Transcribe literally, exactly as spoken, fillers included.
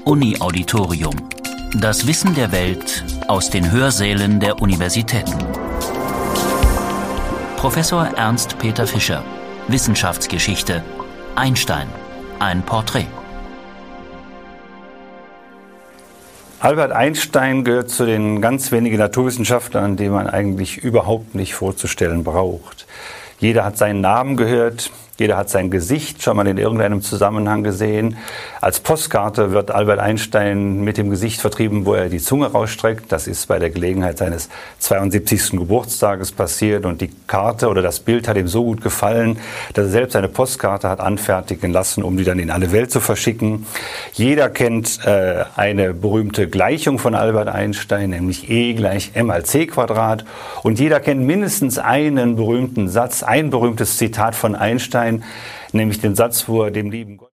Uni-Auditorium. Das Wissen der Welt aus den Hörsälen der Universitäten. Professor Ernst Peter Fischer, Wissenschaftsgeschichte. Einstein. Ein Porträt. Albert Einstein gehört zu den ganz wenigen Naturwissenschaftlern, die man eigentlich überhaupt nicht vorzustellen braucht. Jeder hat seinen Namen gehört, jeder hat sein Gesicht schon mal in irgendeinem Zusammenhang gesehen. Als Postkarte wird Albert Einstein mit dem Gesicht vertrieben, wo er die Zunge rausstreckt. Das ist bei der Gelegenheit seines zweiundsiebzigsten Geburtstages passiert. Und die Karte oder das Bild hat ihm so gut gefallen, dass er selbst eine Postkarte hat anfertigen lassen, um die dann in alle Welt zu verschicken. Jeder kennt äh, eine berühmte Gleichung von Albert Einstein, nämlich E gleich M mal C Quadrat. Und jeder kennt mindestens einen berühmten Satz, ein berühmtes Zitat von Einstein, nämlich den Satz, wo er dem lieben Gott